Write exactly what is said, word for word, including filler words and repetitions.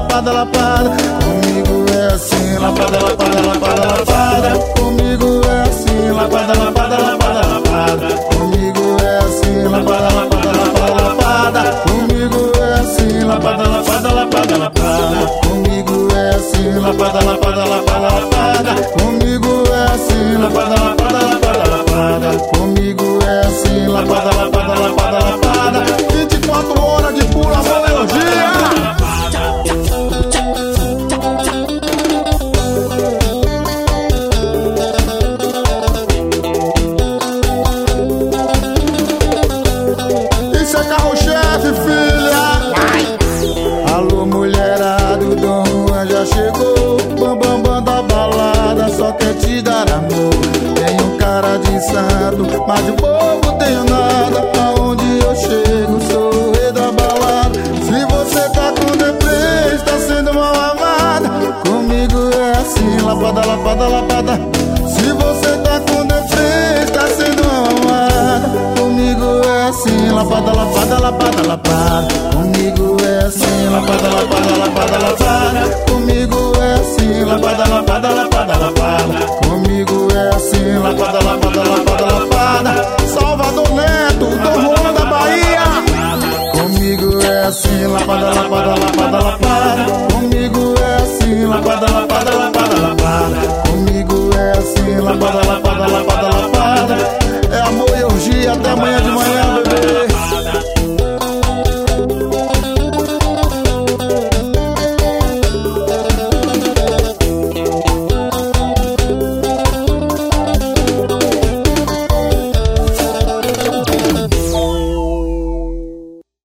lapada, lapada. Comigo é assim, lapada, lapada, lapada, lapada. Comigo é assim, lapada, lapada, lapada, lapada. Comigo é assim, lapada, lapada, lapada, lapada. Comigo é assim, lapada, lapada, lapada, lapada. Comigo é assim, lapada, lapada, lapada, lapada. Comigo é assim, lapada, lapada, lapada, lapada. Comigo é assim, lapada, lapada, lapada, lapada. vinte e quatro horas de pura melodia. Isso é carro-chefe, filha. Alô, mulherada, o Dom Juan já chegou. Bam, bam, bam da balada, só quer te dar amor. Tenho cara de santo, mas de bobo tenho nada. Aonde eu chego, sou o rei da balada. Se você tá com deprê, está sendo mal amada. Comigo é assim, lapada, lapada, lapada. Se você tá com deprê, está sendo mal amada. Comigo é assim, lapada, lapada.